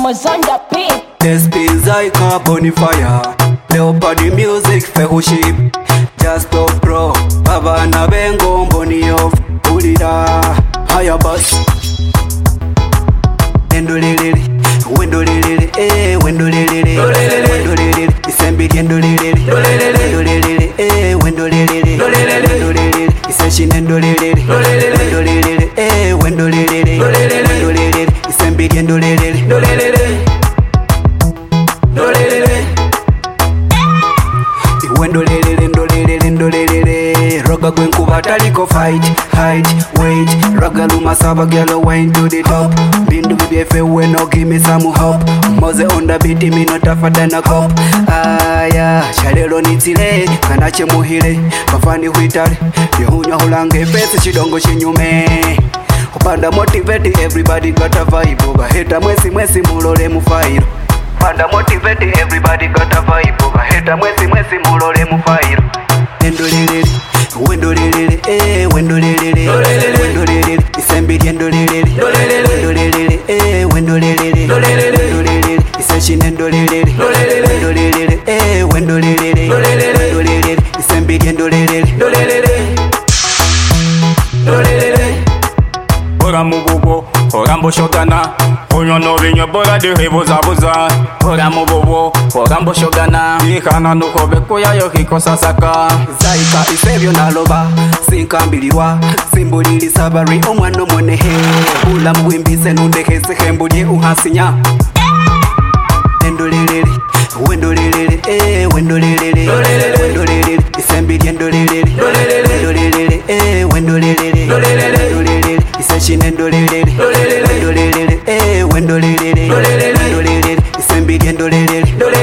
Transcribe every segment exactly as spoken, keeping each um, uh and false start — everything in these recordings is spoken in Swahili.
was on the beat. This is like a bonfire. Leopard music fellowship. Just stop pro. Baba na bengo mboni of Ulira. Higher bus. Endolele. Wendolele. Eh, wendolele. Wendolele. Isembi endolele. Wendolele. Eh, wendolele. Wendolele. Iseshi endolele. Wendolele. Eh, wendolele. Wendolele. Isembi endolele. Wendolele. Wendolele, ndolele, ndolele. Roga gwenkuba taliko fight, hide, wait. Roga luma saba girl wine to the top. Bindu bibefe we no give me some hope. Moze on the beat me no tafada na cop. Aya, shalelo nitile, kanache muhile. Bafani huitale, yehunya hulange pesi chidongo chinyume. Upanda motivate everybody got a vibe. Uga heta mwesi mwesi mulole mufairo. Panda motivate everybody got a vibe. Uga heta mwesi mwesi mulole mufairo. Endolele, wendolele, eh, wendolele, wendolele, isembi endolele, wendolele, eh, wendolele, wendolele, iseshi endolele, wendolele, eh, wendolele, wendolele, isembi endolele, wendolele. Ora mububo, ora mboshogana. Onyo no vinyo bora de heboza boza. Ora mububo, ora mboshogana. Ikana no kobe koya yo hiko sasaka. Zaika isebyo naloba, sinkambiliwa. Simbulili sabari omwano monehe. Ula muwimbise nundekese hembulye uhasinya. Endolele, wendolele, eh, wendolele, wendolele, isembi endolele, wendolele, eh, wendolele, wendolele, iseshi endolele, wendolele, eh, wendolele, wendolele, isembi endolele,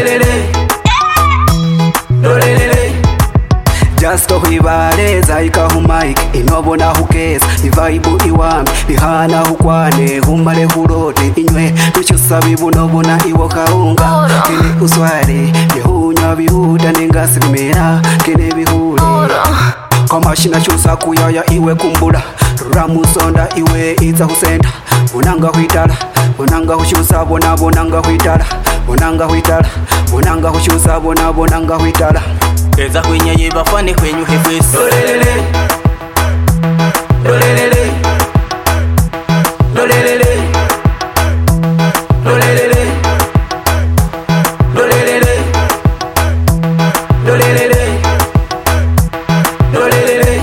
wendolele. Just to huibale zaika humaik inobona hukesa ivaibu iwami ihana hukwane humale hurote inywe tuchusa bibunobona iwo kaunga kene usware yehunya bihuda nengasi bimera kene bihule kamashina chusa kuyaya iwe kumbula ramusonda iwe iza husenda unanga huitala unanga hushusa bona bonanga huitala unanga huitala unanga hushusa bona bonanga huitala. Eza kwenye yiba fane kwenye hefwesi. Lolelele, lolelele, lolelele, lolelele, lolelele, lolelele, lolelele.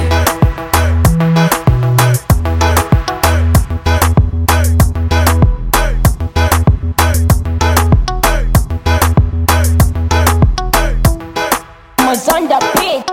Was on the beat.